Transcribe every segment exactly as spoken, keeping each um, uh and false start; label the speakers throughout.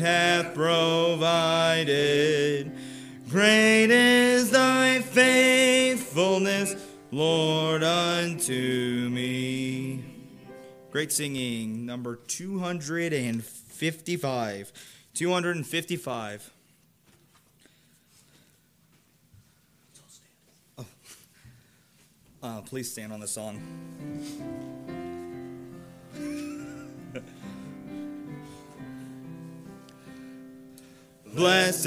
Speaker 1: hath provided. Great is thy faithfulness, Lord, unto me. Great singing, number two hundred fifty-five. two hundred fifty-five. Oh. Uh, please stand on the song. Blessed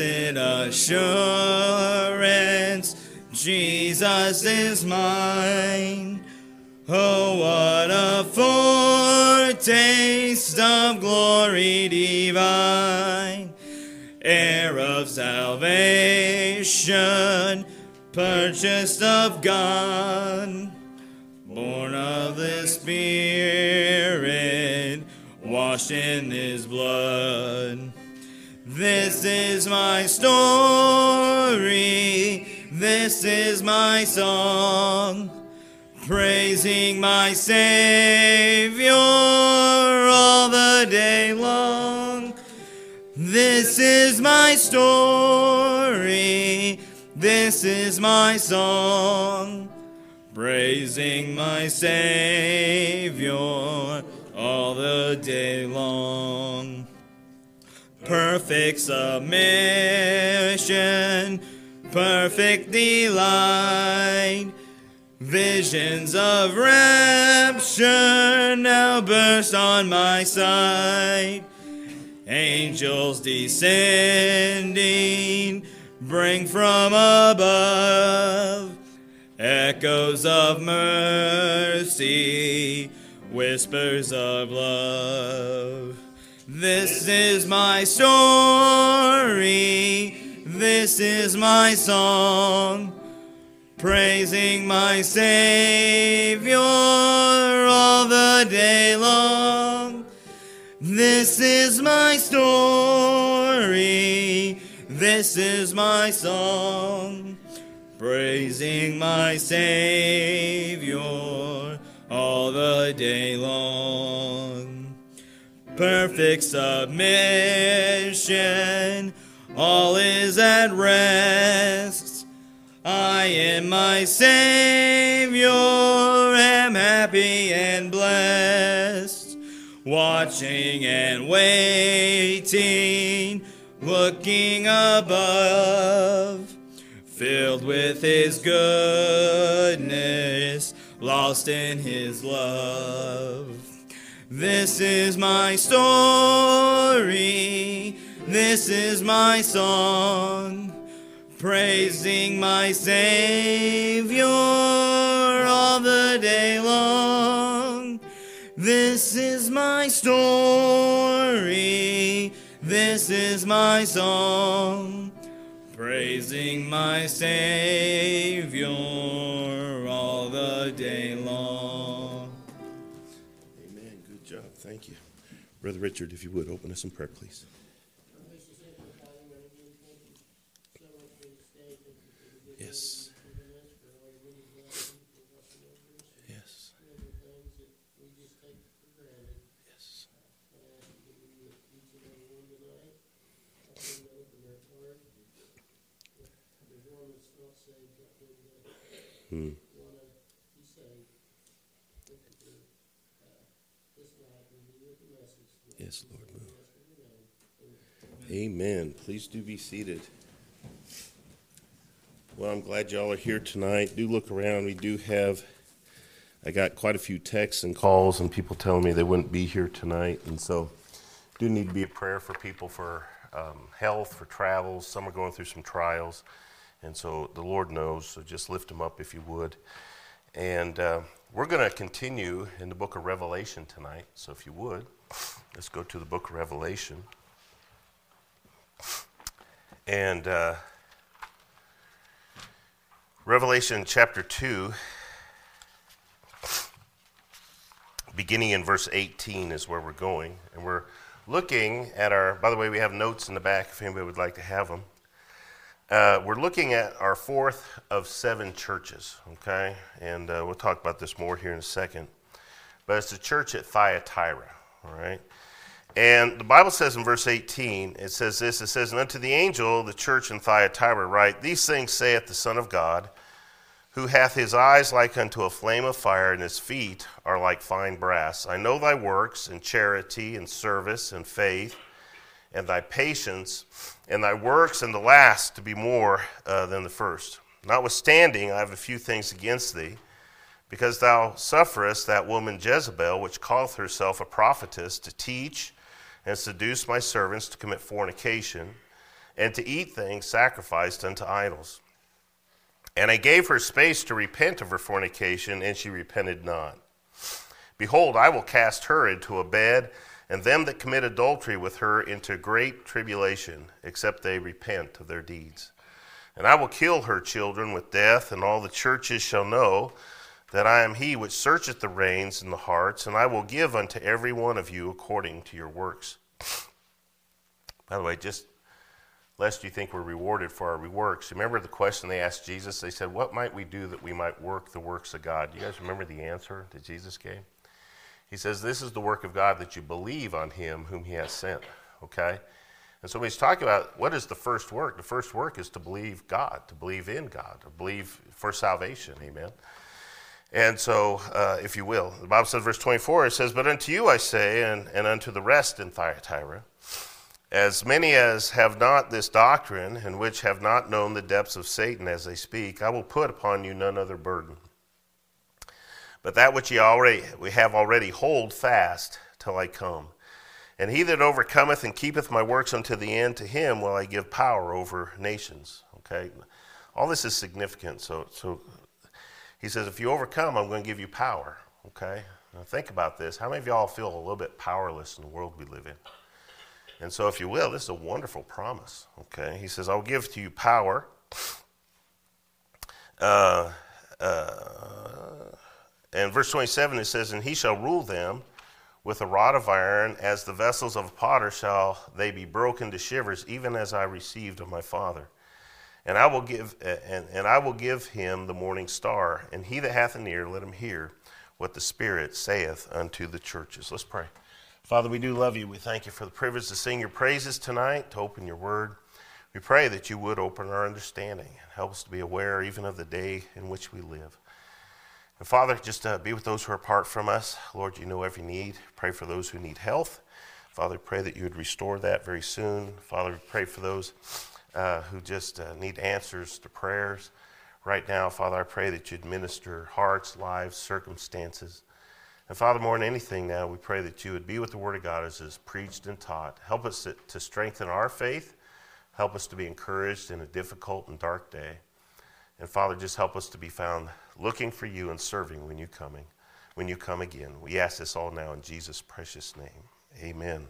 Speaker 1: assurance, Jesus is mine. Oh, what a foretaste of glory divine, heir of salvation, purchased of God, born of the Spirit, washed in His blood. This is my story, this is my song, praising my Savior all the day long. This is my story, this is my song, praising my Savior all the day long. Perfect submission, perfect delight, visions of rapture now burst on my sight. Angels descending bring from above echoes of mercy, whispers of love. This is my story, this is my song, praising my Savior all the day long. This is my story, this is my song, praising my Savior all the day long. Perfect submission, all is at rest. I in my Savior am happy and blessed, watching and waiting, looking above, filled with His goodness, lost in His love. This is my story, this is my song, praising my Savior all the day long. This is my story, this is my song, praising my Savior all the day long.
Speaker 2: Amen. Good job. Thank you. Brother Richard, if you would, open us in prayer, please. Yes. Yes. Yes. Hmm. Yes, Lord. Amen. Please do be seated. Well, I'm glad y'all are here tonight. Do look around. We do have, I got quite a few texts and calls and people telling me they wouldn't be here tonight. And so do need to be a prayer for people for um, health, for travels. Some are going through some trials. And so the Lord knows, so just lift them up if you would. And uh, we're going to continue in the book of Revelation tonight. So if you would, let's go to the book of Revelation. And uh, Revelation chapter two, beginning in verse eighteen is where we're going. And we're looking at our, by the way, we have notes in the back if anybody would like to have them. Uh, we're looking at our fourth of seven churches, okay? And uh, we'll talk about this more here in a second. But it's the church at Thyatira, all right? And the Bible says in verse eighteen, it says this, it says, "And unto the angel of the church in Thyatira write, These things saith the Son of God, who hath his eyes like unto a flame of fire, and his feet are like fine brass. I know thy works, and charity, and service, and faith, and thy patience, and thy works, and the last to be more uh, than the first. Notwithstanding, I have a few things against thee, because thou sufferest that woman Jezebel, which calleth herself a prophetess, to teach and seduce my servants to commit fornication, and to eat things sacrificed unto idols. And I gave her space to repent of her fornication, and she repented not. Behold, I will cast her into a bed, and them that commit adultery with her into great tribulation, except they repent of their deeds. And I will kill her children with death, and all the churches shall know that I am he which searcheth the reins and the hearts, and I will give unto every one of you according to your works." By the way, just lest you think we're rewarded for our works, remember the question they asked Jesus? They said, "What might we do that we might work the works of God?" You guys remember the answer that Jesus gave? He says, "This is the work of God, that you believe on him whom he has sent." Okay? And so when he's talking about what is the first work, the first work is to believe God, to believe in God, to believe for salvation. Amen? And so, uh, if you will, the Bible says, verse twenty-four, it says, "But unto you I say, and, and unto the rest in Thyatira, as many as have not this doctrine, and which have not known the depths of Satan as they speak, I will put upon you none other burden. But that which ye already we have already hold fast till I come. And he that overcometh and keepeth my works unto the end, to him will I give power over nations." Okay? All this is significant. So, so he says, if you overcome, I'm going to give you power. Okay? Now think about this. How many of y'all feel a little bit powerless in the world we live in? And so if you will, this is a wonderful promise. Okay? He says, "I'll give to you power." Uh, uh, and verse twenty-seven, it says, "And he shall rule them with a rod of iron, as the vessels of a potter shall they be broken to shivers, even as I received of my Father. And I will give and, and I will give him the morning star, and he that hath an ear, let him hear what the Spirit saith unto the churches." Let's pray. Father, we do love you. We thank you for the privilege to sing your praises tonight, to open your word. We pray that you would open our understanding and help us to be aware even of the day in which we live. And Father, just uh, be with those who are apart from us. Lord, you know every need. Pray for those who need health. Father, pray that you would restore that very soon. Father, we pray for those uh, who just uh, need answers to prayers. Right now, Father, I pray that you'd minister hearts, lives, circumstances. And Father, more than anything now, we pray that you would be with the Word of God as it is preached and taught. Help us to, to strengthen our faith. Help us to be encouraged in a difficult and dark day. And Father, just help us to be found looking for you and serving when you coming, when you come again. We ask this all now in Jesus' precious name. Amen.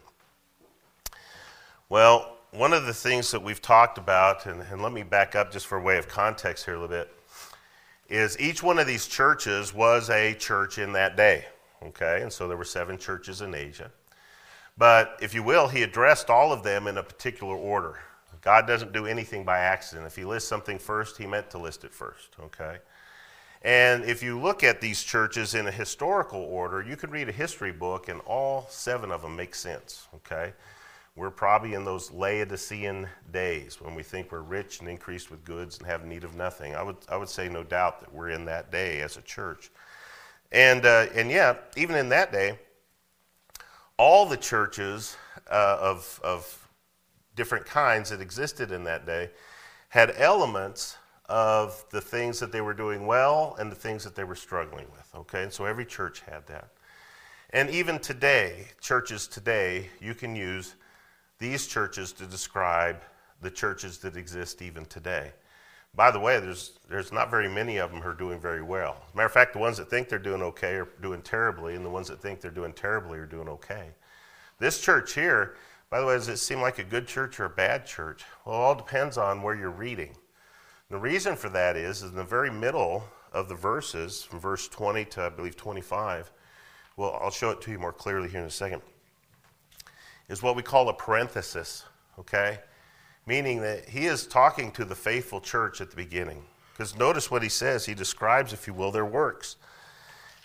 Speaker 2: Well, one of the things that we've talked about, and, and let me back up just for a way of context here a little bit, is each one of these churches was a church in that day. Okay, and so there were seven churches in Asia. But if you will, he addressed all of them in a particular order. God doesn't do anything by accident. If he lists something first, he meant to list it first. Okay? And if you look at these churches in a historical order, you could read a history book and all seven of them make sense. Okay? We're probably in those Laodicean days when we think we're rich and increased with goods and have need of nothing. I would I would say no doubt that we're in that day as a church. And uh, and yet, even in that day, all the churches uh, of of different kinds that existed in that day had elements of the things that they were doing well and the things that they were struggling with. Okay, and so every church had that. And even today, churches today, you can use these churches to describe the churches that exist even today. By the way, there's there's not very many of them who are doing very well. As a matter of fact, the ones that think they're doing okay are doing terribly, and the ones that think they're doing terribly are doing okay. This church here, by the way, does it seem like a good church or a bad church? Well, it all depends on where you're reading. The reason for that is, is in the very middle of the verses, from verse twenty to, I believe, twenty-five, well, I'll show it to you more clearly here in a second, is what we call a parenthesis, okay? Meaning that he is talking to the faithful church at the beginning. Because notice what he says. He describes, if you will, their works.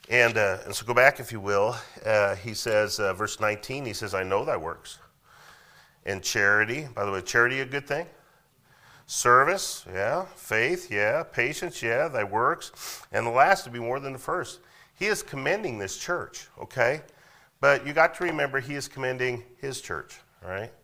Speaker 2: And, uh, and so go back, if you will. Uh, he says, uh, verse nineteen, he says, I know thy works. And charity, by the way, charity a good thing? Service, yeah. Faith, yeah. Patience, yeah. Thy works. And the last to be more than the first. He is commending this church, okay? But you got to remember he is commending his church, all right?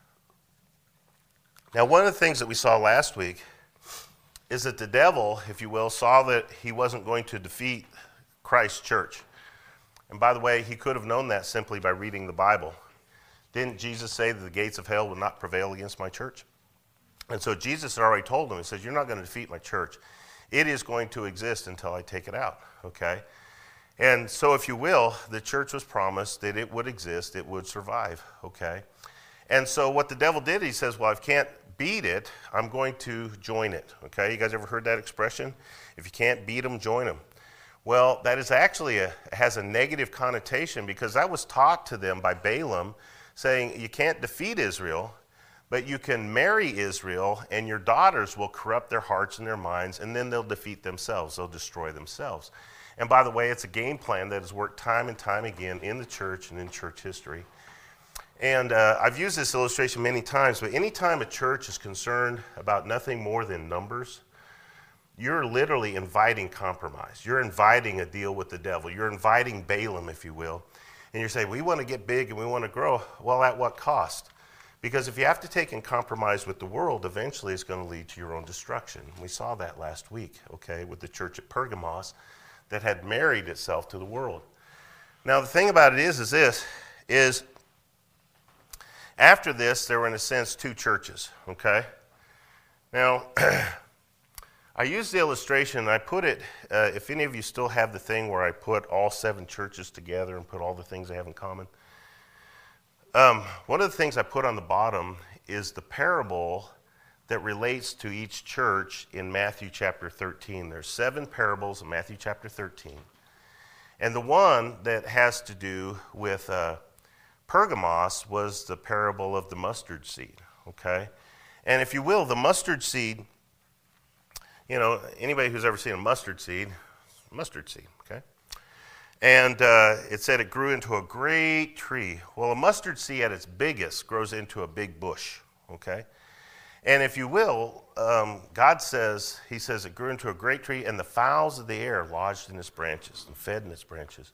Speaker 2: Now, one of the things that we saw last week is that the devil, if you will, saw that he wasn't going to defeat Christ's church. And by the way, he could have known that simply by reading the Bible. Didn't Jesus say that the gates of hell would not prevail against my church? And so Jesus had already told him, he says, you're not going to defeat my church. It is going to exist until I take it out, okay? And so, if you will, the church was promised that it would exist, it would survive, okay? And so what the devil did, he says, well, if I can't beat it, I'm going to join it, okay? You guys ever heard that expression? If you can't beat them, join them. Well, that is actually a, has a negative connotation because that was taught to them by Balaam, saying you can't defeat Israel, but you can marry Israel, and your daughters will corrupt their hearts and their minds, and then they'll defeat themselves. They'll destroy themselves. And by the way, it's a game plan that has worked time and time again in the church and in church history. And uh, I've used this illustration many times, but anytime a church is concerned about nothing more than numbers, you're literally inviting compromise. You're inviting a deal with the devil. You're inviting Balaam, if you will. And you're saying, we want to get big and we want to grow. Well, at what cost? Because if you have to take and compromise with the world, eventually it's going to lead to your own destruction. We saw that last week, okay, with the church at Pergamos that had married itself to the world. Now, the thing about it is, is this, is after this, there were, in a sense, two churches, okay? Now, I used the illustration, and I put it, uh, if any of you still have the thing where I put all seven churches together and put all the things they have in common. Um, one of the things I put on the bottom is the parable that relates to each church in Matthew chapter thirteen. There's seven parables in Matthew chapter thirteen. And the one that has to do with uh, Pergamos was the parable of the mustard seed, okay? And if you will, the mustard seed, you know, anybody who's ever seen a mustard seed, mustard seed, okay? And uh, it said it grew into a great tree. Well, a mustard seed at its biggest grows into a big bush, okay? And if you will, um, God says, he says it grew into a great tree, and the fowls of the air lodged in its branches and fed in its branches.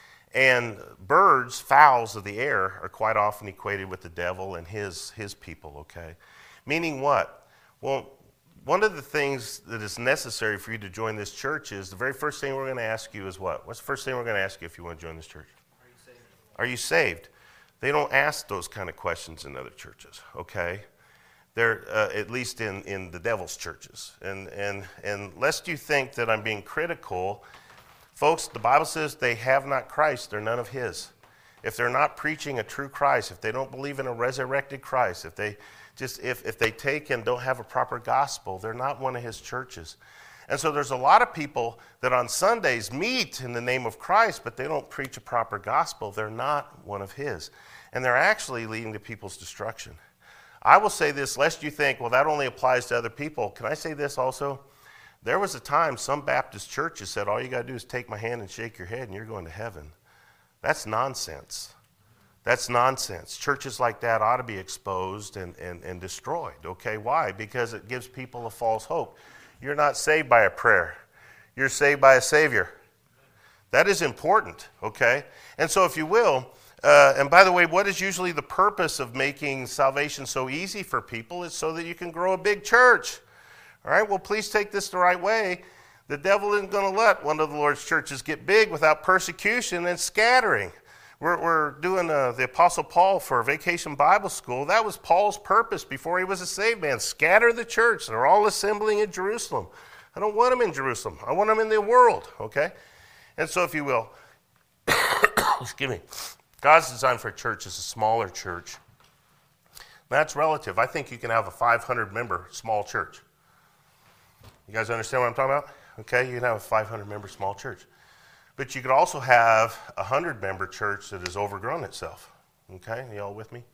Speaker 2: And birds, fowls of the air, are quite often equated with the devil and his, his people, okay? Meaning what? Well, one of the things that is necessary for you to join this church is the very first thing we're going to ask you is what? What's the first thing we're going to ask you if you want to join this church?
Speaker 3: Are you saved?
Speaker 2: Are you saved? They don't ask those kind of questions in other churches, okay? They're uh, at least in, in the devil's churches. And, and, and lest you think that I'm being critical, folks, the Bible says they have not Christ, they're none of his. If they're not preaching a true Christ, if they don't believe in a resurrected Christ, if they just if, if they take and don't have a proper gospel, they're not one of his churches. And so there's a lot of people that on Sundays meet in the name of Christ, but they don't preach a proper gospel. They're not one of his. And they're actually leading to people's destruction. I will say this, lest you think, well, that only applies to other people. Can I say this also? There was a time some Baptist churches said, all you got to do is take my hand and shake your head and you're going to heaven. That's nonsense. That's nonsense. Churches like that ought to be exposed and, and, and destroyed. Okay, why? Because it gives people a false hope. You're not saved by a prayer. You're saved by a Savior. That is important, okay? And so if you will, uh, and by the way, what is usually the purpose of making salvation so easy for people? It's so that you can grow a big church. All right, well, please take this the right way. The devil isn't going to let one of the Lord's churches get big without persecution and scattering. We're, we're doing uh, the Apostle Paul for Vacation Bible School. That was Paul's purpose before he was a saved man. Scatter the church. They're all assembling in Jerusalem. I don't want them in Jerusalem. I want them in the world, okay? And so if you will, excuse me, God's design for a church is a smaller church. That's relative. I think you can have a five hundred member small church. You guys understand what I'm talking about? Okay, you can have a five hundred member small church. But you could also have a one hundred member church that has overgrown itself. Okay, you all with me?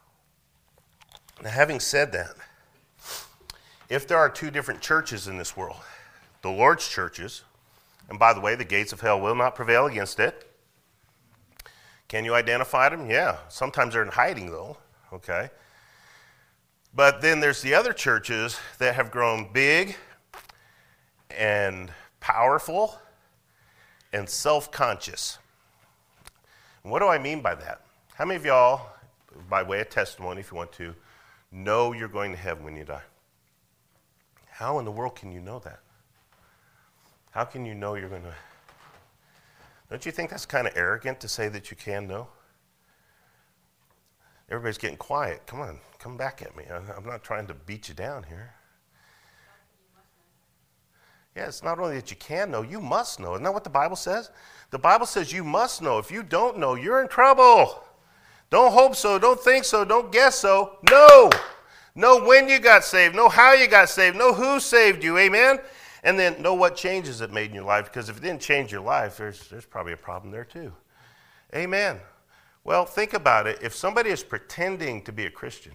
Speaker 2: Now, having said that, if there are two different churches in this world, the Lord's churches And by the way, the gates of hell will not prevail against it. Can you identify them? Yeah. Sometimes they're in hiding, though. Okay. But then there's the other churches that have grown big and powerful and self-conscious. And what do I mean by that? How many of y'all, by way of testimony, if you want to, know you're going to heaven when you die? How in the world can you know that? How can you know you're going to? Don't you think that's kind of arrogant to say that you can know? Everybody's getting quiet. Come on, come back at me. I'm not trying to beat you down here. Yeah, it's not only that you can know, you must know. Isn't that what the Bible says? The Bible says you must know. If you don't know, you're in trouble. Don't hope so. Don't think so. Don't guess so. Know. Know when you got saved. Know how you got saved. Know who saved you. Amen? And then know what changes it made in your life. Because if it didn't change your life, there's, there's probably a problem there too. Amen. Well, think about it. If somebody is pretending to be a Christian,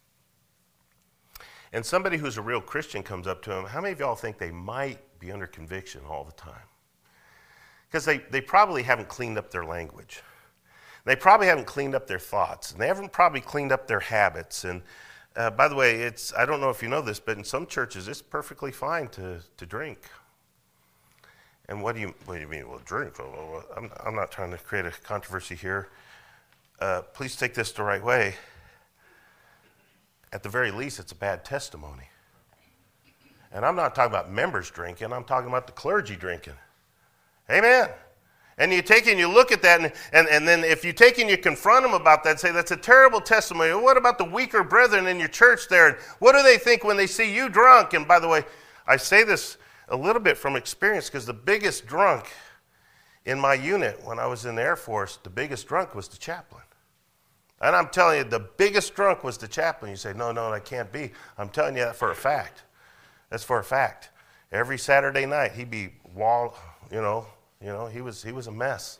Speaker 2: and somebody who's a real Christian comes up to them, how many of y'all think they might be under conviction all the time? Because they, they probably haven't cleaned up their language. They probably haven't cleaned up their thoughts. And they haven't probably cleaned up their habits. And uh, by the way, it's I don't know if you know this, but in some churches, it's perfectly fine to, to drink. And what do you what do you mean? Well, drink? Well, I'm, I'm not trying to create a controversy here. Uh, please take this the right way. At the very least, it's a bad testimony. And I'm not talking about members drinking. I'm talking about the clergy drinking. Amen. And you take and you look at that, and, and, and then if you take and you confront them about that, say that's a terrible testimony. Well, what about the weaker brethren in your church there? What do they think when they see you drunk? And by the way, I say this a little bit from experience because the biggest drunk in my unit when I was in the Air Force, the biggest drunk was the chaplain. And I'm telling you, the biggest drunk was the chaplain. You say, no, no, that can't be. I'm telling you that for a fact. That's for a fact. Every Saturday night, he'd be wall, you know, you know, he was he was a mess.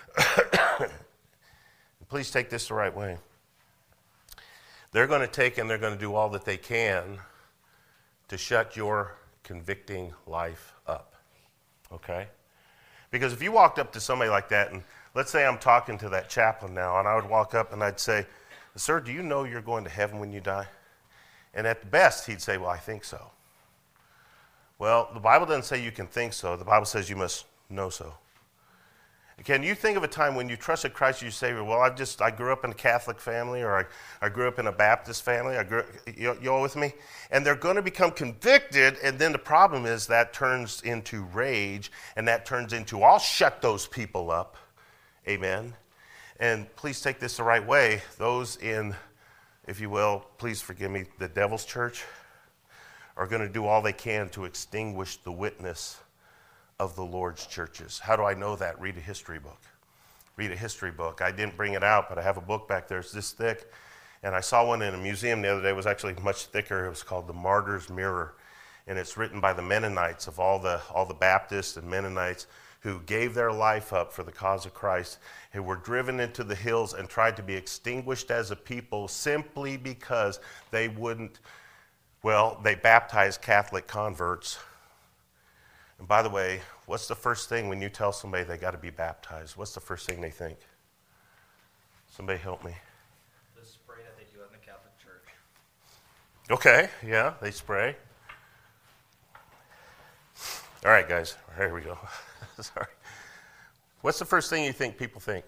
Speaker 2: Please take this the right way. They're going to take and they're going to do all that they can to shut your convicting life up. Okay? Because if you walked up to somebody like that, and let's say I'm talking to that chaplain now, and I would walk up and I'd say, sir, do you know you're going to heaven when you die? And at best, he'd say, well, I think so. Well, the Bible doesn't say you can think so. The Bible says you must know so. Can you think of a time when you trusted Christ, you say, well, I just I grew up in a Catholic family, or I, I grew up in a Baptist family. I grew, you, you all with me? And they're going to become convicted, and then the problem is that turns into rage, and that turns into, I'll shut those people up. Amen. And please take this the right way. Those in, if you will, please forgive me, the devil's church are going to do all they can to extinguish the witness of the Lord's churches. How do I know that? Read a history book. Read a history book. I didn't bring it out, but I have a book back there. It's this thick. And I saw one in a museum the other day. It was actually much thicker. It was called The Martyr's Mirror. And it's written by the Mennonites, of all the all the Baptists and Mennonites who gave their life up for the cause of Christ, who were driven into the hills and tried to be extinguished as a people simply because they wouldn't, well, they baptized Catholic converts. And by the way, what's the first thing when you tell somebody they got to be baptized? What's the first thing they think? Somebody help me.
Speaker 3: The spray that they do in the Catholic Church.
Speaker 2: Okay, yeah, they spray. All right, guys, here we go. Sorry. What's the first thing you think people think?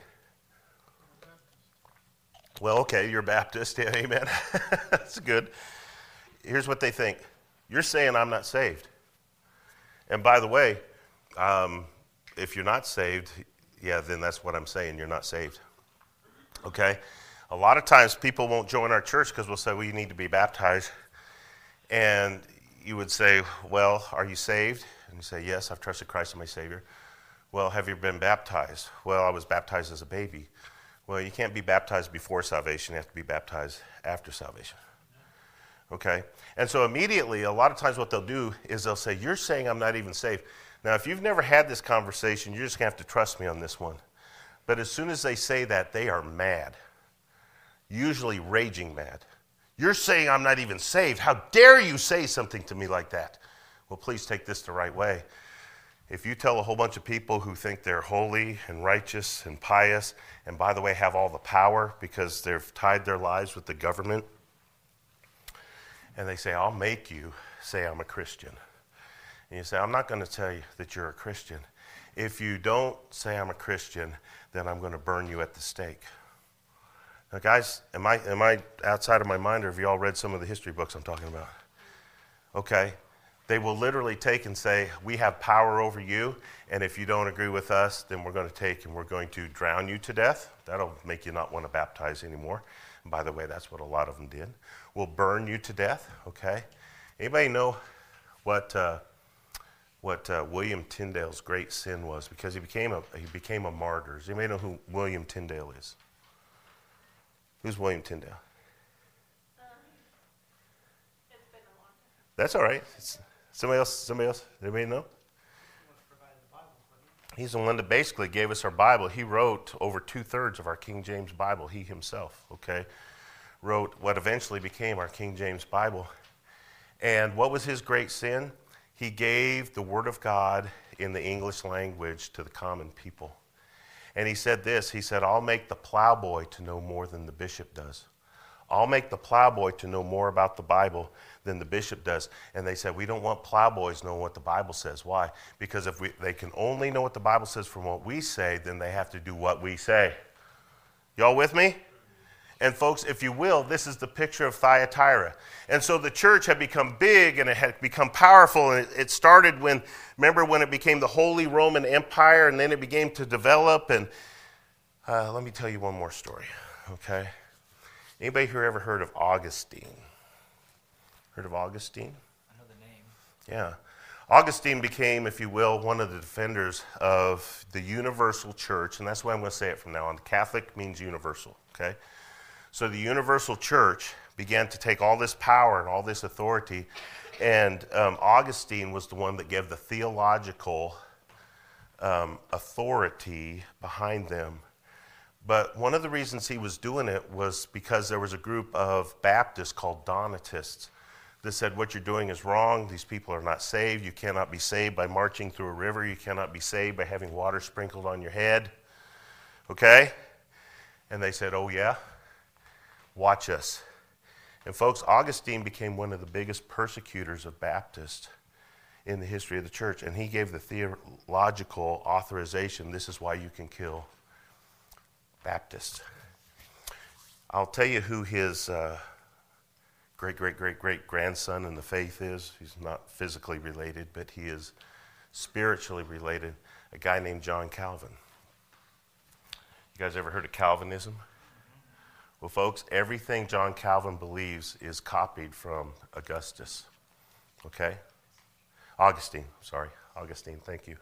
Speaker 2: Well, okay, you're Baptist, yeah, amen. That's good. Here's what they think. You're saying I'm not saved. And by the way, um, if you're not saved, yeah, then that's what I'm saying. You're not saved. Okay? A lot of times people won't join our church because we'll say, well, you need to be baptized. And you would say, well, are you saved? And you say, yes, I've trusted Christ as my Savior. Well, have you been baptized? Well, I was baptized as a baby. Well, you can't be baptized before salvation. You have to be baptized after salvation. Okay? And so immediately, a lot of times what they'll do is they'll say, you're saying I'm not even saved. Now, if you've never had this conversation, you're just going to have to trust me on this one. But as soon as they say that, they are mad, usually raging mad. You're saying I'm not even saved. How dare you say something to me like that? Well, please take this the right way. If you tell a whole bunch of people who think they're holy and righteous and pious, and by the way, have all the power because they've tied their lives with the government, and they say, I'll make you say I'm a Christian. And you say, I'm not going to tell you that you're a Christian. If you don't say I'm a Christian, then I'm going to burn you at the stake. Now, guys, am I, am I outside of my mind, or have you all read some of the history books I'm talking about? Okay. They will literally take and say, we have power over you, and if you don't agree with us, then we're going to take and we're going to drown you to death. That'll make you not want to baptize anymore. And by the way, that's what a lot of them did. We'll burn you to death, okay? Anybody know what uh, what uh, William Tyndale's great sin was? Because he became a he became a martyr. Does anybody know who William Tyndale is? Who's William Tyndale?
Speaker 4: Um, it's been a long time.
Speaker 2: That's all right. It's, Somebody else? Somebody else? Anybody know? He's the one that basically gave us our Bible. He wrote over two-thirds of our King James Bible, he himself, okay? Wrote what eventually became our King James Bible. And what was his great sin? He gave the Word of God in the English language to the common people. And he said this, he said, I'll make the plowboy to know more than the bishop does. I'll make the plowboy to know more about the Bible than the bishop does. And they said, we don't want plowboys knowing what the Bible says. Why? Because if we, they can only know what the Bible says from what we say, then they have to do what we say. Y'all with me? And folks, if you will, this is the picture of Thyatira. And so the church had become big and it had become powerful. And it, it started when, remember when it became the Holy Roman Empire, and then it began to develop. And uh, let me tell you one more story, okay? Anybody here ever heard of Augustine? Heard of Augustine?
Speaker 3: I know the name.
Speaker 2: Yeah. Augustine became, if you will, one of the defenders of the universal church, and that's why I'm going to say it from now on. Catholic means universal, okay? So the universal church began to take all this power and all this authority, and um, Augustine was the one that gave the theological um, authority behind them. But one of the reasons he was doing it was because there was a group of Baptists called Donatists that said, what you're doing is wrong. These people are not saved. You cannot be saved by marching through a river. You cannot be saved by having water sprinkled on your head. Okay? And they said, oh yeah? Watch us. And folks, Augustine became one of the biggest persecutors of Baptists in the history of the church. And he gave the theological authorization, this is why you can kill Baptist. I'll tell you who his uh, great, great, great, great grandson in the faith is. He's not physically related, but he is spiritually related. A guy named John Calvin. You guys ever heard of Calvinism? Well, folks, everything John Calvin believes is copied from Augustus. Okay? Augustine, sorry. Augustine, thank you.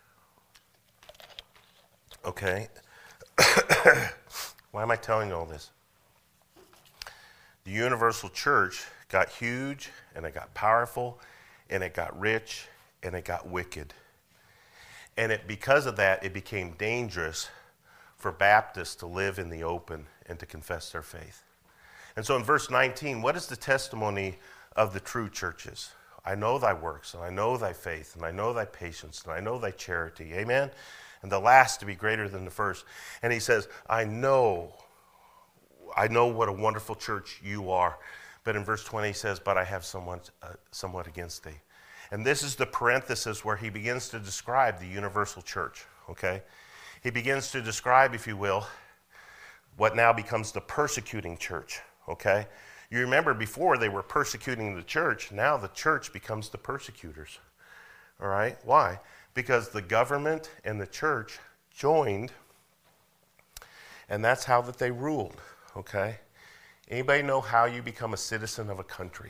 Speaker 2: Okay. Why am I telling you all this? The universal church got huge, and it got powerful, and it got rich, and it got wicked. And it, because of that, it became dangerous for Baptists to live in the open and to confess their faith. And so in verse nineteen, what is the testimony of the true churches? I know thy works, and I know thy faith, and I know thy patience, and I know thy charity. Amen? And the last to be greater than the first. And he says, I know, I know what a wonderful church you are. But in verse twenty he says, but I have somewhat, uh, somewhat against thee. And this is the parenthesis where he begins to describe the universal church, okay? He begins to describe, if you will, what now becomes the persecuting church, okay? You remember before they were persecuting the church, now the church becomes the persecutors, all right? Why? Because the government and the church joined, and that's how that they ruled, okay? Anybody know how you become a citizen of a country?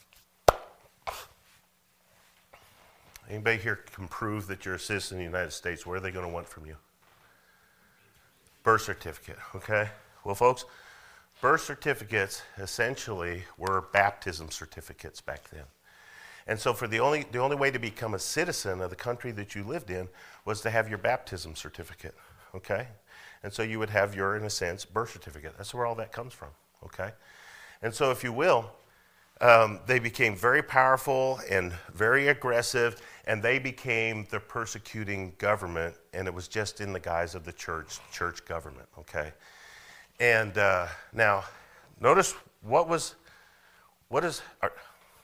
Speaker 2: Anybody here can prove that you're a citizen of the United States? What are they going to want from you? Birth certificate, okay? Well, folks, birth certificates essentially were baptism certificates back then. And so for the only the only way to become a citizen of the country that you lived in was to have your baptism certificate, okay? And so you would have your, in a sense, birth certificate. That's where all that comes from, okay? And so if you will, um, they became very powerful and very aggressive, and they became the persecuting government, and it was just in the guise of the church, church government, okay? And uh, now, notice what was, what is, are,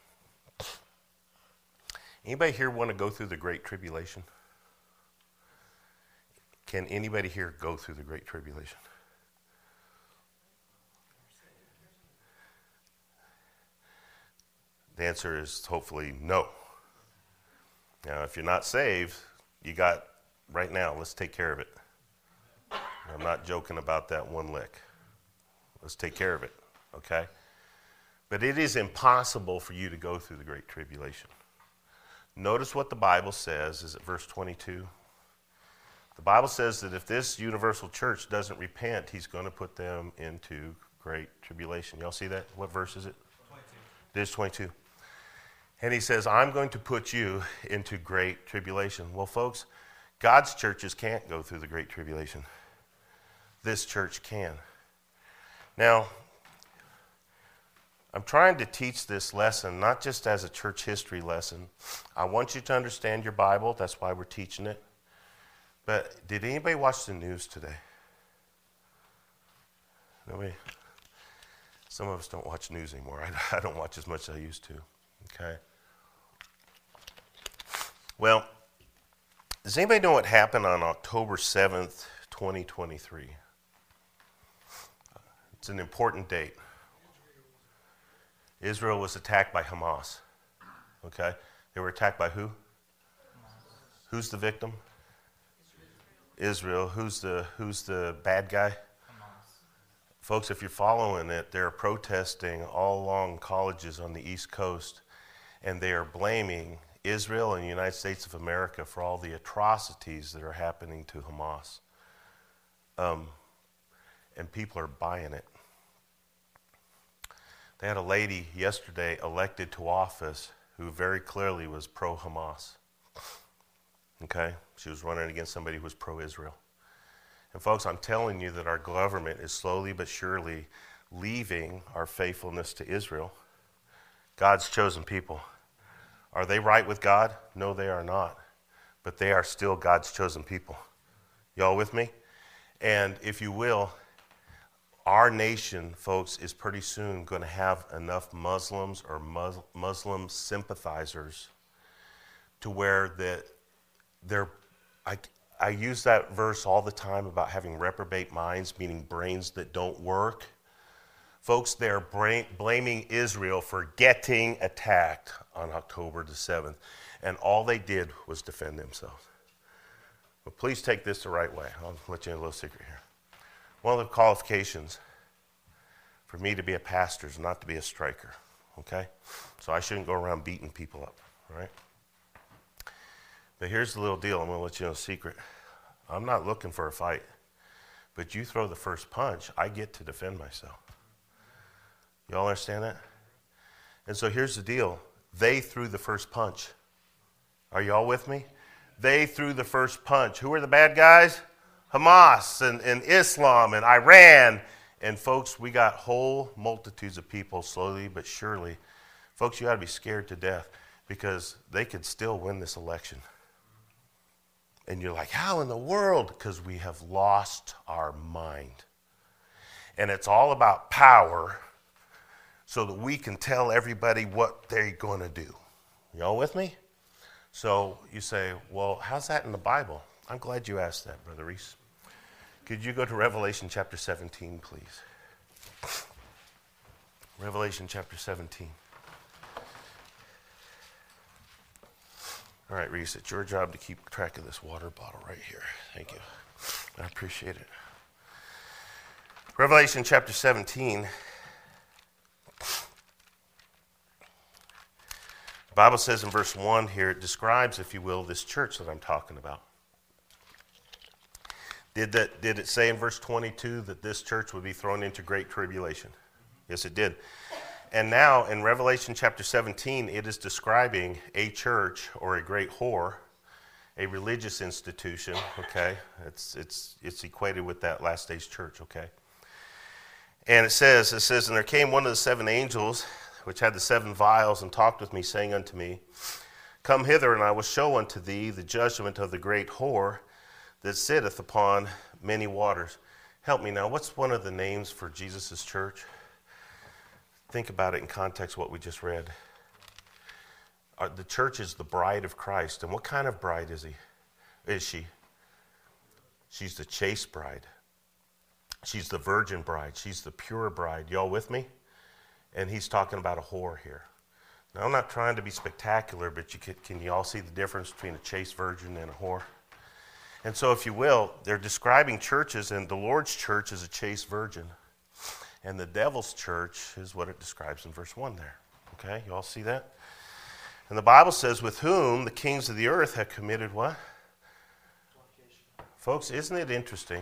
Speaker 2: anybody here want to go through the Great Tribulation? Can anybody here go through the Great Tribulation? The answer is hopefully no. Now, if you're not saved, you got, right now, let's take care of it. I'm not joking about that one lick. Let's take care of it, okay? But it is impossible for you to go through the Great Tribulation. Notice what the Bible says. Is it verse twenty-two? The Bible says that if this universal church doesn't repent, he's going to put them into great tribulation. Y'all see that? What verse is it? twenty-two. It is twenty-two. And he says, I'm going to put you into great tribulation. Well, folks, God's churches can't go through the Great Tribulation. This church can. Now, I'm trying to teach this lesson, not just as a church history lesson. I want you to understand your Bible. That's why we're teaching it. But did anybody watch the news today? Nobody? Some of us don't watch news anymore. I, I don't watch as much as I used to. Okay. Well, does anybody know what happened on October seventh, twenty twenty-three? It's an important date. Israel was attacked by Hamas. Okay? They were attacked by who? Who's the victim? Israel. Who's the who's the bad guy? Folks, if you're following it, they're protesting all along colleges on the East Coast, and they are blaming Israel and the United States of America for all the atrocities that are happening to Hamas. Um, and people are buying it. They had a lady yesterday elected to office who very clearly was pro-Hamas. Okay? She was running against somebody who was pro-Israel. And folks, I'm telling you that our government is slowly but surely leaving our faithfulness to Israel, God's chosen people. Are they right with God? No, they are not. But they are still God's chosen people. Y'all with me? And if you will, our nation, folks, is pretty soon going to have enough Muslims or Mus- Muslim sympathizers to where that they're, I, I use that verse all the time about having reprobate minds, meaning brains that don't work. Folks, they're brain, blaming Israel for getting attacked on October the seventh, and all they did was defend themselves. But please take this the right way. I'll let you in a little secret here. One of the qualifications for me to be a pastor is not to be a striker, okay? So I shouldn't go around beating people up, all right? But here's the little deal. I'm going to let you know a secret. I'm not looking for a fight. But you throw the first punch, I get to defend myself. Y'all understand that? And so here's the deal. They threw the first punch. Are y'all with me? They threw the first punch. Who are the bad guys? Hamas and, and Islam and Iran. And folks, we got whole multitudes of people slowly but surely. Folks, you ought to be scared to death because they could still win this election. And you're like, how in the world? Because we have lost our mind. And it's all about power so that we can tell everybody what they're going to do. Y'all with me? So you say, well, how's that in the Bible? I'm glad you asked that, Brother Reese. Could you go to Revelation chapter seventeen, please? Revelation chapter seventeen. All right, Reese, it's your job to keep track of this water bottle right here. Thank you. I appreciate it. Revelation chapter seventeen. The Bible says in verse one here, it describes, if you will, this church that I'm talking about. Did that? Did it say in verse twenty-two that this church would be thrown into great tribulation? Yes, it did. And now in Revelation chapter seventeen, it is describing a church or a great whore, a religious institution, okay? It's it's it's equated with that last stage church, okay? And it says, it says, and there came one of the seven angels which had the seven vials, and talked with me, saying unto me, Come hither, and I will show unto thee the judgment of the great whore that sitteth upon many waters. Help me now, what's one of the names for Jesus' church? Think about it in context of what we just read. Uh, the church is the bride of Christ. And what kind of bride is he? Is she? She's the chaste bride. She's the virgin bride. She's the pure bride. Y'all with me? And he's talking about a whore here. Now, I'm not trying to be spectacular, but you can, can you all see the difference between a chaste virgin and a whore? And so, if you will, they're describing churches, and the Lord's church is a chaste virgin. And the devil's church is what it describes in verse one there. Okay, you all see that? And the Bible says, with whom the kings of the earth have committed what? Folks, isn't it interesting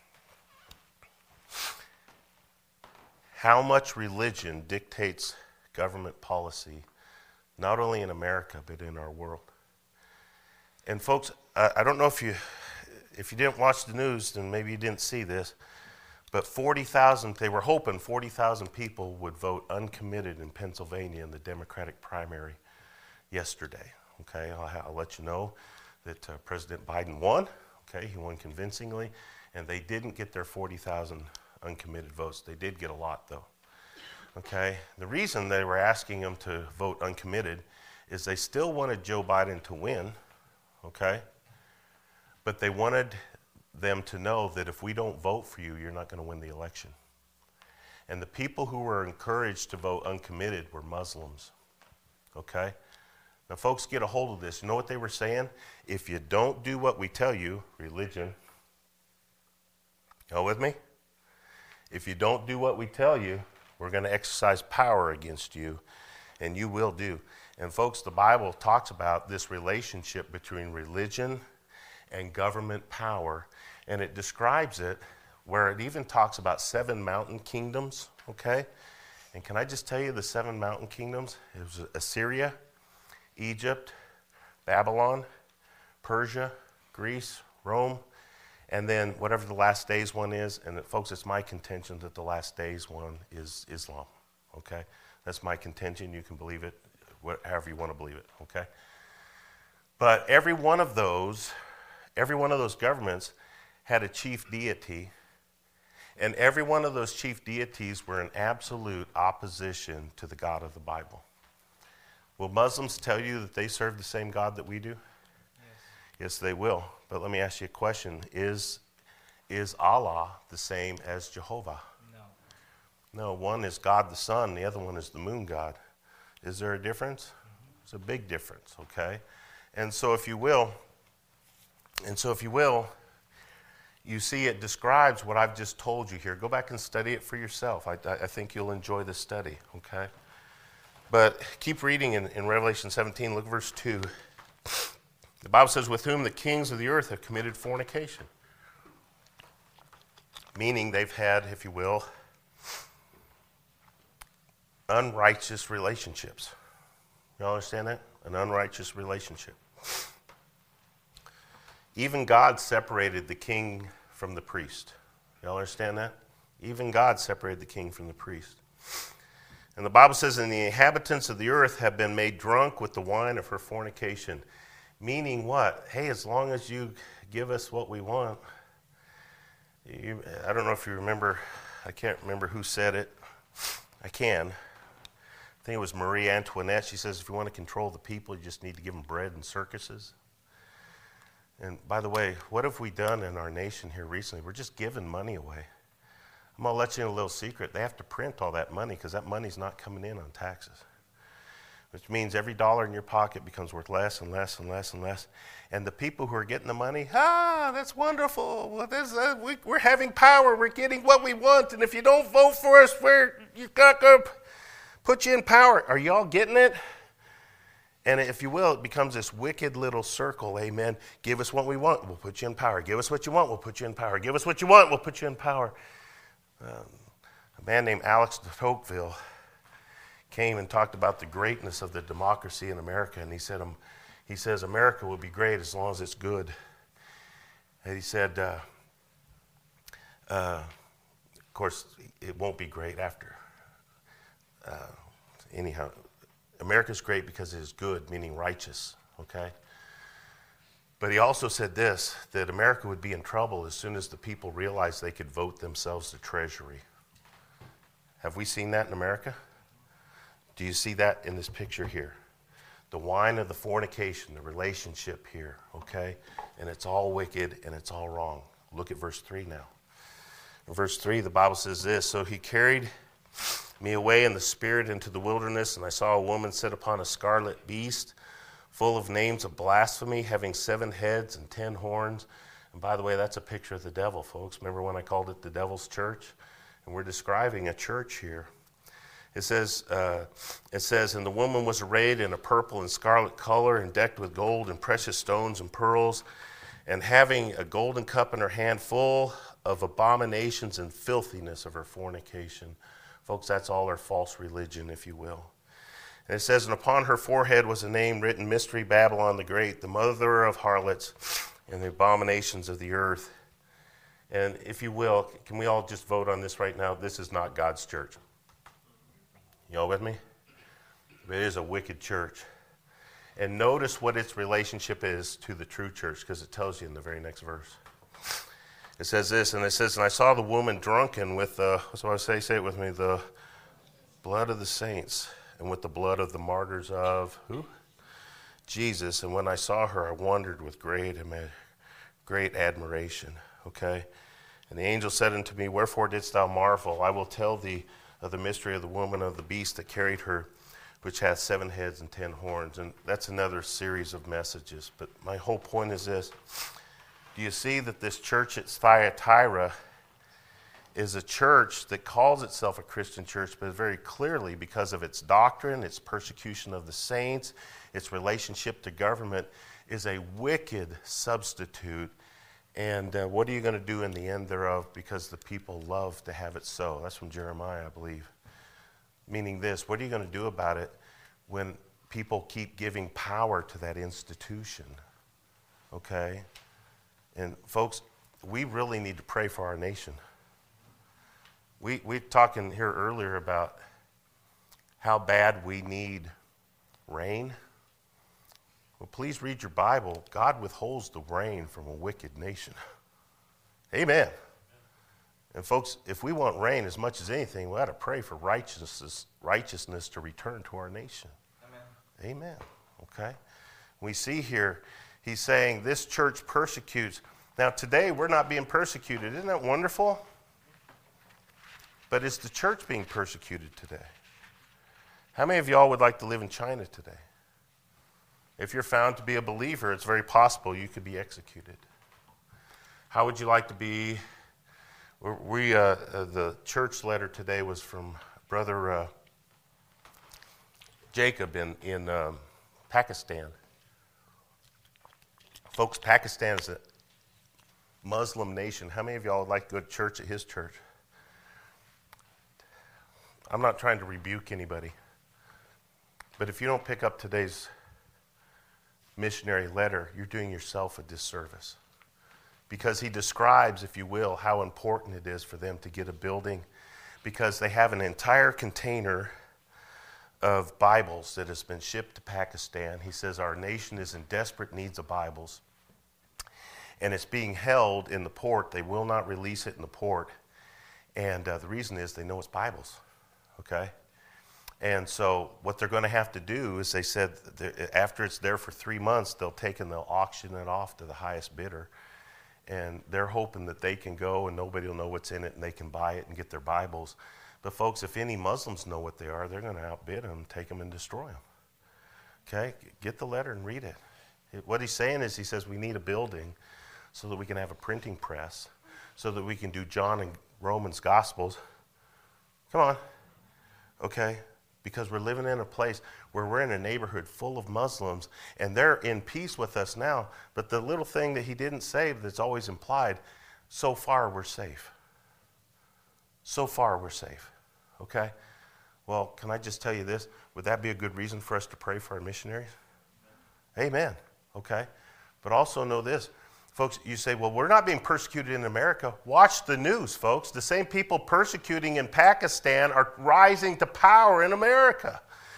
Speaker 2: how much religion dictates government policy, not only in America, but in our world? And folks, I, I don't know if you if you didn't watch the news, then maybe you didn't see this, but forty thousand, they were hoping forty thousand people would vote uncommitted in Pennsylvania in the Democratic primary yesterday. Okay, I'll, I'll let you know that uh, President Biden won. Okay, he won convincingly, and they didn't get their forty thousand uncommitted votes. They did get a lot, though. Okay, the reason they were asking them to vote uncommitted is they still wanted Joe Biden to win, okay? But they wanted them to know that if we don't vote for you, you're not going to win the election. And the people who were encouraged to vote uncommitted were Muslims, okay? Now, folks, get a hold of this. You know what they were saying? If you don't do what we tell you, religion, y'all with me? If you don't do what we tell you, we're going to exercise power against you, and you will do. And folks, the Bible talks about this relationship between religion and government power, and it describes it where it even talks about seven mountain kingdoms, okay? And can I just tell you the seven mountain kingdoms? It was Assyria, Egypt, Babylon, Persia, Greece, Rome, and then whatever the last days one is. And that, folks, it's my contention that the last days one is Islam, okay? That's my contention. You can believe it however you want to believe it, okay? But every one of those, every one of those governments had a chief deity, and every one of those chief deities were in absolute opposition to the God of the Bible. Will Muslims tell you that they serve the same God that we do? Yes, yes they will. But let me ask you a question. Is, is Allah the same as Jehovah? No. No, one is God the Son, the other one is the moon god. Is there a difference? Mm-hmm. It's a big difference, okay? And so if you will, and so if you will, you see it describes what I've just told you here. Go back and study it for yourself. I, I think you'll enjoy the study, okay? But keep reading in, in Revelation seventeen, look at verse two. The Bible says, with whom the kings of the earth have committed fornication. Meaning they've had, if you will, unrighteous relationships. You all understand that? An unrighteous relationship. Even God separated the king from the priest. You all understand that? Even God separated the king from the priest. And the Bible says, and the inhabitants of the earth have been made drunk with the wine of her fornication. Meaning what? Hey, as long as you give us what we want. You, I don't know if you remember, I can't remember who said it. I can. I think it was Marie Antoinette. She says, if you want to control the people, you just need to give them bread and circuses. And by the way, what have we done in our nation here recently? We're just giving money away. I'm going to let you in a little secret. They have to print all that money because that money's not coming in on taxes. Which means every dollar in your pocket becomes worth less and less and less and less. And the people who are getting the money, ah, that's wonderful. Well, this, uh, we, we're having power. We're getting what we want. And if you don't vote for us, we're you're not going to put you in power. Are you all getting it? And if you will, it becomes this wicked little circle, amen. Give us what we want, we'll put you in power. Give us what you want, we'll put you in power. Give us what you want, we'll put you in power. Um, a man named Alex de Tocqueville came and talked about the greatness of the democracy in America, and he said, um, he says, America will be great as long as it's good. And he said, uh, uh, of course, it won't be great after. Uh, anyhow, America's great because it is good, meaning righteous, okay? But he also said this, that America would be in trouble as soon as the people realized they could vote themselves to Treasury. Have we seen that in America? Do you see that in this picture here? The wine of the fornication, the relationship here, okay? And it's all wicked and it's all wrong. Look at verse three now. In verse three, the Bible says this, so he carried me away in the spirit into the wilderness, and I saw a woman sit upon a scarlet beast, full of names of blasphemy, having seven heads and ten horns. And by the way, that's a picture of the devil, folks. Remember when I called it the devil's church? And we're describing a church here. It says, uh, it says, and the woman was arrayed in a purple and scarlet color and decked with gold and precious stones and pearls, and having a golden cup in her hand full of abominations and filthiness of her fornication. Folks, that's all her false religion, if you will. And it says, and upon her forehead was a name written, Mystery Babylon the Great, the mother of harlots and the abominations of the earth. And if you will, can we all just vote on this right now? This is not God's church. Y'all with me? It is a wicked church. And notice what its relationship is to the true church, because it tells you in the very next verse. It says this, and it says, and I saw the woman drunken with the, what's what I say? Say it with me, the blood of the saints and with the blood of the martyrs of who? Jesus. And when I saw her, I wondered with great, great admiration. Okay? And the angel said unto me, wherefore didst thou marvel? I will tell thee of the mystery of the woman of the beast that carried her, which hath seven heads and ten horns. And that's another series of messages. But my whole point is this. Do you see that this church at Thyatira is a church that calls itself a Christian church, but very clearly because of its doctrine, its persecution of the saints, its relationship to government, is a wicked substitute. And uh, what are you going to do in the end thereof? Because the people love to have it so. That's from Jeremiah, I believe. Meaning this, what are you going to do about it when people keep giving power to that institution? Okay? And folks, we really need to pray for our nation. We we talking here earlier about how bad we need rain. Well, please read your Bible. God withholds the rain from a wicked nation. Amen. And folks, if we want rain as much as anything, we ought to pray for righteousness, righteousness to return to our nation. Amen. Amen. Okay? We see here, he's saying this church persecutes. Now today, we're not being persecuted. Isn't that wonderful? But is the church being persecuted today? How many of y'all would like to live in China today? If you're found to be a believer, it's very possible you could be executed. How would you like to be? We uh, uh, the church letter today was from Brother uh, Jacob in, in um, Pakistan. Folks, Pakistan is a Muslim nation. How many of y'all would like to go to church at his church? I'm not trying to rebuke anybody. But if you don't pick up today's missionary letter, you're doing yourself a disservice. Because he describes, if you will, how important it is for them to get a building, because they have an entire container of Bibles that has been shipped to Pakistan. He says our nation is in desperate needs of Bibles, and it's being held in the port. They will not release it in the port, and uh, the reason is they know it's Bibles, okay? And so what they're going to have to do is, they said, after it's there for three months, they'll take and they'll auction it off to the highest bidder. And they're hoping that they can go and nobody will know what's in it and they can buy it and get their Bibles. But folks, if any Muslims know what they are, they're going to outbid them, take them and destroy them. Okay? Get the letter and read it. it. What he's saying is, he says we need a building so that we can have a printing press, so that we can do John and Romans Gospels. Come on. Okay? Because we're living in a place where we're in a neighborhood full of Muslims, and they're in peace with us now. But the little thing that he didn't say that's always implied, so far we're safe. So far we're safe. Okay? Well, can I just tell you this? Would that be a good reason for us to pray for our missionaries? Amen. Okay? But also know this. Folks, you say, well, we're not being persecuted in America. Watch the news, folks. The same people persecuting in Pakistan are rising to power in America.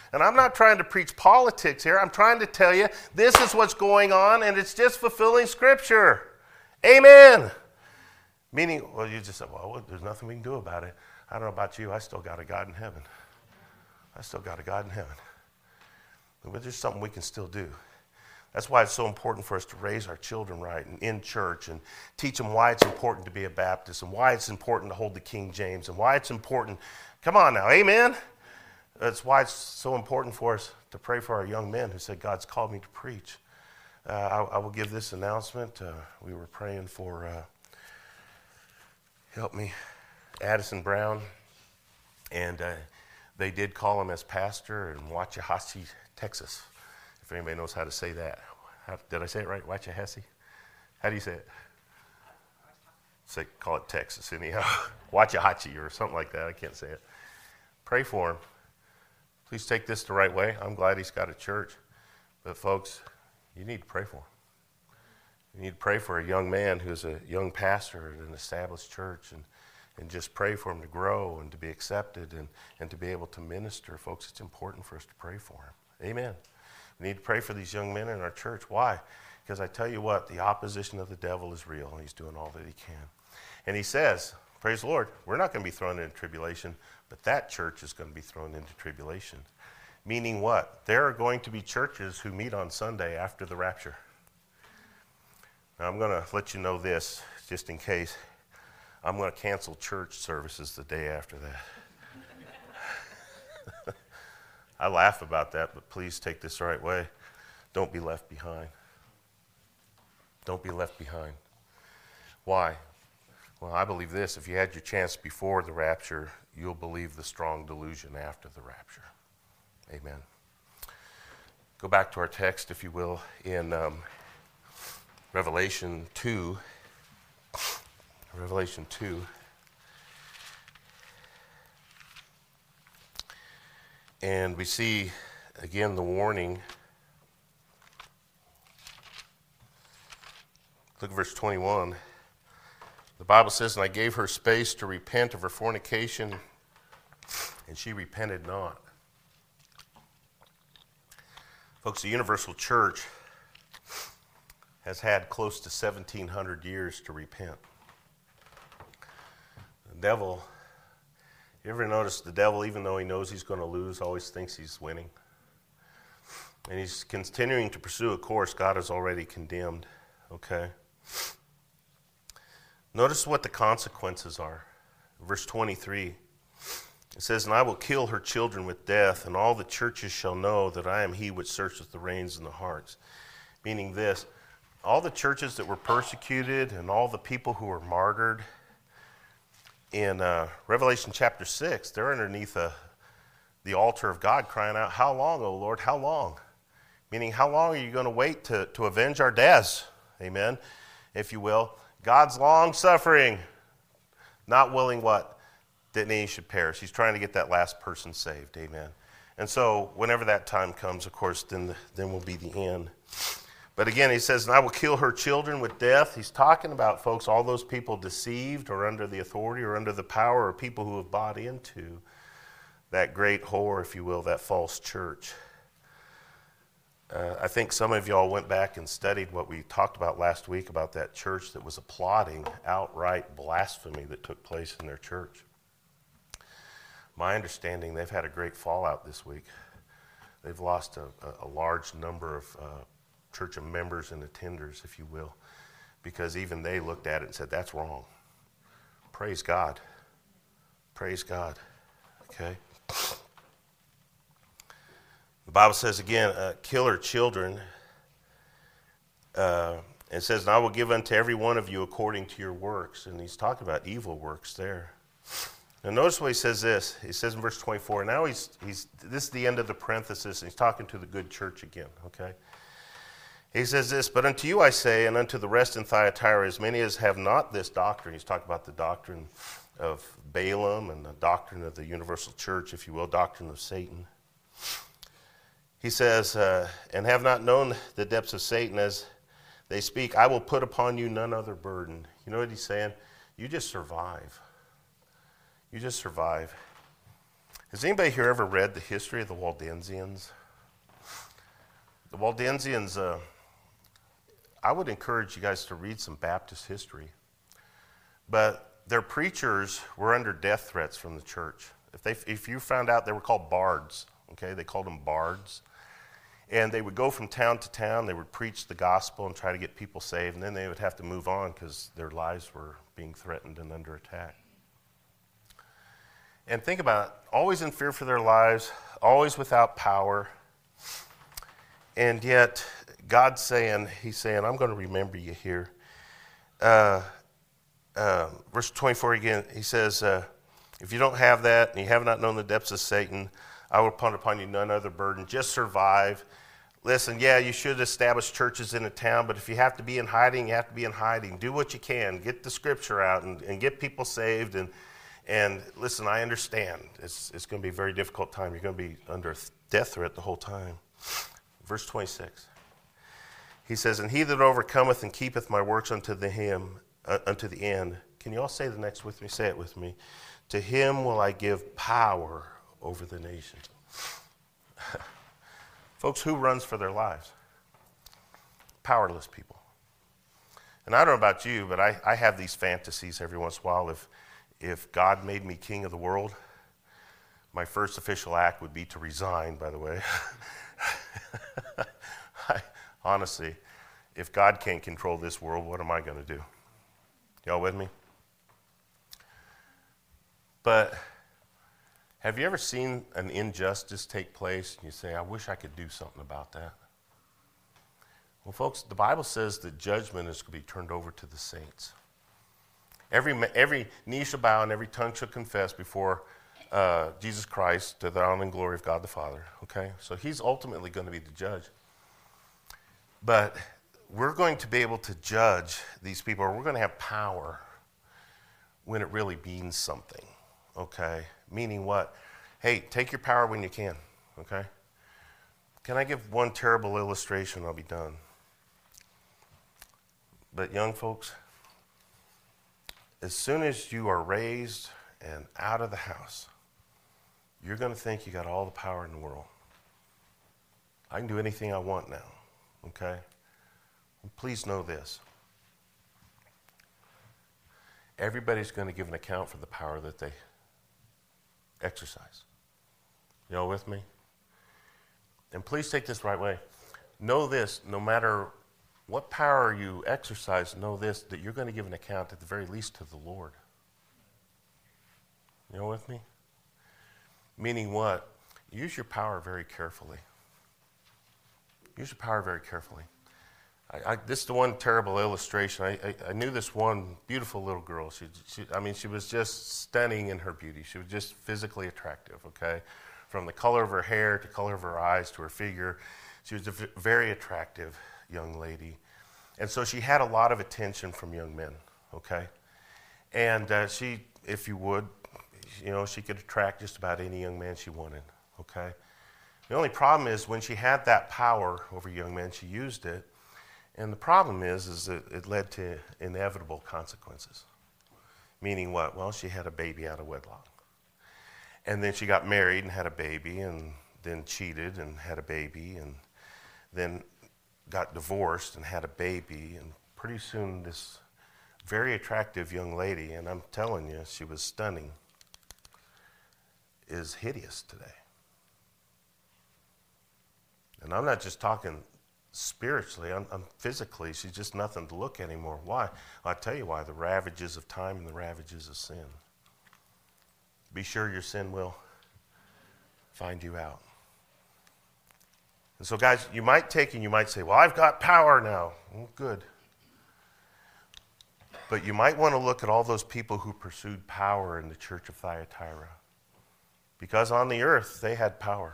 Speaker 2: And I'm not trying to preach politics here. I'm trying to tell you this is what's going on, and it's just fulfilling Scripture. Amen. Meaning, well, you just said, well, there's nothing we can do about it. I don't know about you. I still got a God in heaven. I still got a God in heaven. But there's something we can still do. That's why it's so important for us to raise our children right and in church and teach them why it's important to be a Baptist and why it's important to hold the King James and why it's important. Come on now, amen? That's why it's so important for us to pray for our young men who said, God's called me to preach. Uh, I, I will give this announcement. Uh, we were praying for, uh, help me, Addison Brown, and uh, they did call him as pastor in Waxahachie, Texas. If anybody knows how to say that. How, did I say it right? Waxahachie? How do you say it? Say, call it Texas anyhow. Waxahachie or something like that. I can't say it. Pray for him. Please take this the right way. I'm glad he's got a church. But folks, you need to pray for him. You need to pray for a young man who's a young pastor at an established church and, and just pray for him to grow and to be accepted and, and to be able to minister. Folks, it's important for us to pray for him. Amen. We need to pray for these young men in our church. Why? Because I tell you what, the opposition of the devil is real, and he's doing all that he can. And he says, praise the Lord, we're not going to be thrown into tribulation, but that church is going to be thrown into tribulation. Meaning what? There are going to be churches who meet on Sunday after the rapture. Now, I'm going to let you know this, just in case. I'm going to cancel church services the day after that. I laugh about that, but please take this the right way. Don't be left behind. Don't be left behind. Why? Well, I believe this. If you had your chance before the rapture, you'll believe the strong delusion after the rapture. Amen. Go back to our text, if you will, in um, Revelation two. Revelation two. And we see, again, the warning. Look at verse twenty-one. The Bible says, and I gave her space to repent of her fornication, and she repented not. Folks, the universal church has had close to seventeen hundred years to repent. The devil... You ever notice the devil, even though he knows he's going to lose, always thinks he's winning? And he's continuing to pursue a course God has already condemned, okay? Notice what the consequences are. Verse twenty-three, it says, and I will kill her children with death, and all the churches shall know that I am he which searcheth the reins and the hearts. Meaning this, all the churches that were persecuted and all the people who were martyred, in uh, Revelation chapter six, they're underneath a, the altar of God crying out, how long, O Lord, how long? Meaning, how long are you going to wait to, to avenge our deaths? Amen, if you will. God's long-suffering, not willing what? That any should perish. He's trying to get that last person saved, amen. And so, whenever that time comes, of course, then, the, then will be the end. But again, he says, and I will kill her children with death. He's talking about, folks, all those people deceived or under the authority or under the power of people who have bought into that great whore, if you will, that false church. Uh, I think some of y'all went back and studied what we talked about last week about that church that was applauding outright blasphemy that took place in their church. My understanding, they've had a great fallout this week. They've lost a, a, a large number of uh, church members and attenders, if you will, because even they looked at it and said, that's wrong. Praise God. Praise God. Okay? The Bible says again, uh, kill her children. Uh, it says, and I will give unto every one of you according to your works. And he's talking about evil works there. Now notice what he says this. He says in verse twenty-four, now he's, he's this is the end of the parenthesis, and he's talking to the good church again, okay? He says this, but unto you I say, and unto the rest in Thyatira, as many as have not this doctrine. He's talking about the doctrine of Balaam and the doctrine of the universal church, if you will, doctrine of Satan. He says, uh, and have not known the depths of Satan as they speak, I will put upon you none other burden. You know what he's saying? You just survive. You just survive. Has anybody here ever read the history of the Waldensians? The Waldensians, uh, I would encourage you guys to read some Baptist history. But their preachers were under death threats from the church. If they, if you found out, they were called bards, okay? They called them bards. And they would go from town to town. They would preach the gospel and try to get people saved. And then they would have to move on because their lives were being threatened and under attack. And think about it, always in fear for their lives, always without power. And yet, God's saying, he's saying, I'm going to remember you here. Uh, uh, verse twenty-four again, he says, uh, if you don't have that and you have not known the depths of Satan, I will put upon you none other burden. Just survive. Listen, yeah, you should establish churches in a town, but if you have to be in hiding, you have to be in hiding. Do what you can. Get the scripture out and, and get people saved. And and listen, I understand. It's, it's going to be a very difficult time. You're going to be under death threat the whole time. Verse twenty-six. He says, and he that overcometh and keepeth my works unto the him, uh, unto the end. Can you all say the next with me? Say it with me. To him will I give power over the nations. Folks, who runs for their lives? Powerless people. And I don't know about you, but I, I have these fantasies every once in a while. If, if God made me king of the world, my first official act would be to resign, by the way. I, honestly, if God can't control this world, what am I going to do? Y'all with me? But have you ever seen an injustice take place and you say, I wish I could do something about that? Well, folks, the Bible says that judgment is going to be turned over to the saints. Every, every knee shall bow and every tongue shall confess before uh, Jesus Christ to the honor and glory of God the Father. Okay? So he's ultimately going to be the judge. But we're going to be able to judge these people, or we're going to have power when it really means something. Okay? Meaning what? Hey, take your power when you can. Okay? Can I give one terrible illustration? I'll be done. But young folks, as soon as you are raised and out of the house, you're going to think you got all the power in the world. I can do anything I want now. Okay? And please know this. Everybody's going to give an account for the power that they exercise. Y'all with me? And please take this the right way. Know this, no matter what power you exercise, know this, that you're going to give an account at the very least to the Lord. Y'all with me? Meaning what? Use your power very carefully. Use your power very carefully. I, I, this is the one terrible illustration. I, I, I knew this one beautiful little girl. She, she, I mean, she was just stunning in her beauty. She was just physically attractive, okay? From the color of her hair to the color of her eyes to her figure. She was a v- very attractive young lady. And so she had a lot of attention from young men, okay? And uh, she, if you would, you know, she could attract just about any young man she wanted, okay? The only problem is when she had that power over young men, she used it. And the problem is, is that it led to inevitable consequences. Meaning what? Well, she had a baby out of wedlock. And then she got married and had a baby, and then cheated and had a baby, and then got divorced and had a baby. And pretty soon this very attractive young lady, and I'm telling you, she was stunning, is hideous today. And I'm not just talking spiritually, I'm, I'm physically, she's just nothing to look at anymore. Why? Well, I'll tell you why. The ravages of time and the ravages of sin. Be sure your sin will find you out. And so guys, you might take and you might say, well, I've got power now. Well, good. But you might want to look at all those people who pursued power in the church of Thyatira. Because on the earth, they had power.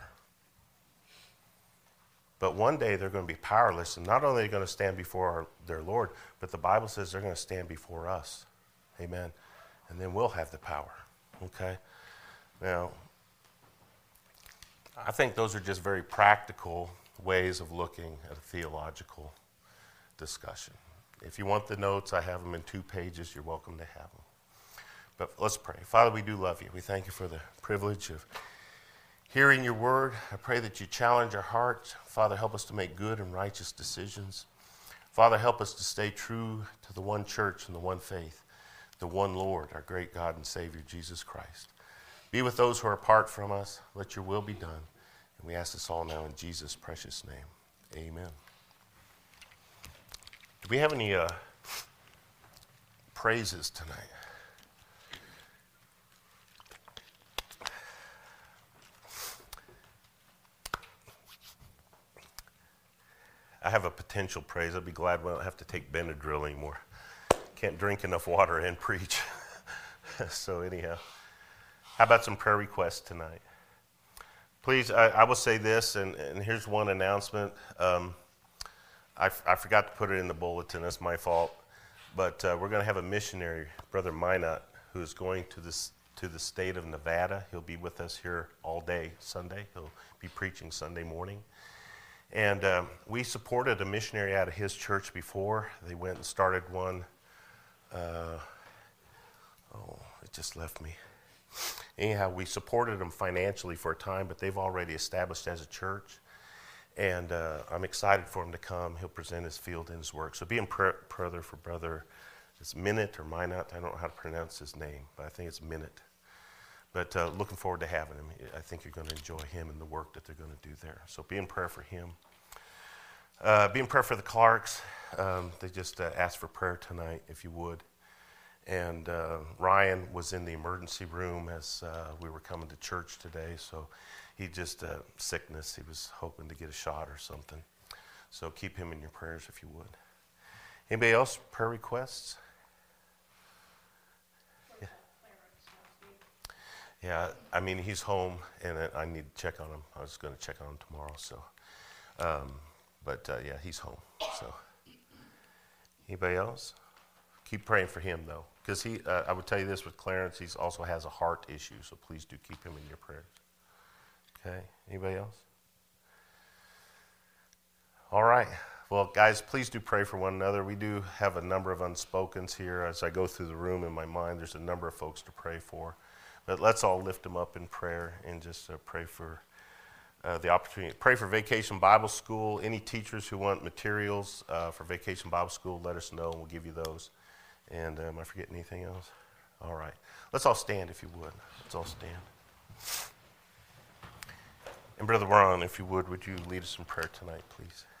Speaker 2: But one day they're going to be powerless, and not only are they going to stand before our, their Lord, but the Bible says they're going to stand before us. Amen. And then we'll have the power. Okay? Now, I think those are just very practical ways of looking at a theological discussion. If you want the notes, I have them in two pages. You're welcome to have them. But let's pray. Father, we do love you. We thank you for the privilege of hearing your word. I pray that you challenge our hearts. Father, help us to make good and righteous decisions. Father, help us to stay true to the one church and the one faith, the one Lord, our great God and Savior, Jesus Christ. Be with those who are apart from us. Let your will be done. And we ask this all now in Jesus' precious name. Amen. Do we have any uh, praises tonight? I have a potential praise. I'll be glad when I don't have to take Benadryl anymore. Can't drink enough water and preach. So anyhow, how about some prayer requests tonight? Please, I, I will say this, and, and here's one announcement. Um, I, I forgot to put it in the bulletin. That's my fault. But uh, we're going to have a missionary, Brother Minot, who is going to this to the state of Nevada. He'll be with us here all day Sunday. He'll be preaching Sunday morning. And um, we supported a missionary out of his church before. They went and started one. Uh, oh, it just left me. Anyhow, we supported them financially for a time, but they've already established as a church. And uh, I'm excited for him to come. He'll present his field and his work. So be in prayer, prayer for Brother, it's Minot or Minot. I don't know how to pronounce his name, but I think it's Minot. But uh, looking forward to having him. I think you're going to enjoy him and the work that they're going to do there. So be in prayer for him. Uh, be in prayer for the Clarks. Um, they just uh, asked for prayer tonight, if you would. And uh, Ryan was in the emergency room as uh, we were coming to church today. So he just, uh, sickness, he was hoping to get a shot or something. So keep him in your prayers if you would. Anybody else, prayer requests? Yeah, I mean, he's home, and I need to check on him. I was going to check on him tomorrow, so. Um, but, uh, yeah, he's home, so. Anybody else? Keep praying for him, though, because he. Uh, I would tell you this with Clarence, he also has a heart issue, so please do keep him in your prayers. Okay, anybody else? All right. Well, guys, please do pray for one another. We do have a number of unspokens here. As I go through the room in my mind, there's a number of folks to pray for. But let's all lift them up in prayer and just uh, pray for uh, the opportunity. Pray for Vacation Bible School. Any teachers who want materials uh, for Vacation Bible School, let us know and we'll give you those. And uh, am I forgetting anything else? All right. Let's all stand if you would. Let's all stand. And Brother Ron, if you would, would you lead us in prayer tonight, please?